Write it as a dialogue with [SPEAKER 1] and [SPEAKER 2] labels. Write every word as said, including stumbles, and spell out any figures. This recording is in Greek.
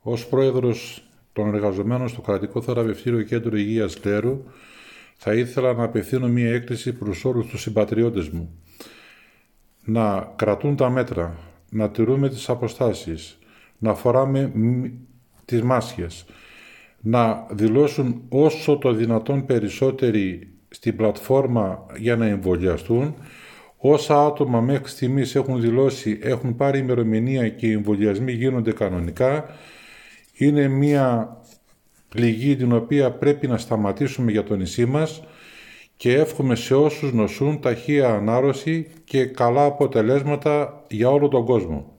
[SPEAKER 1] Ως πρόεδρος των εργαζομένων στο Κρατικό Θεραπευτήριο Κέντρο Υγείας Κλέρου, θα ήθελα να απευθύνω μία έκκληση προς όλους τους συμπατριώτες μου. Να κρατούν τα μέτρα, να τηρούμε τις αποστάσεις, να φοράμε τις μάσκες, να δηλώσουν όσο το δυνατόν περισσότεροι στην πλατφόρμα για να εμβολιαστούν. Όσα άτομα μέχρι στιγμής έχουν δηλώσει, έχουν πάρει ημερομηνία και οι εμβολιασμοί γίνονται κανονικά. Είναι μια πληγή την οποία πρέπει να σταματήσουμε για το νησί μας και εύχομαι σε όσους νοσούν ταχεία ανάρρωση και καλά αποτελέσματα για όλο τον κόσμο.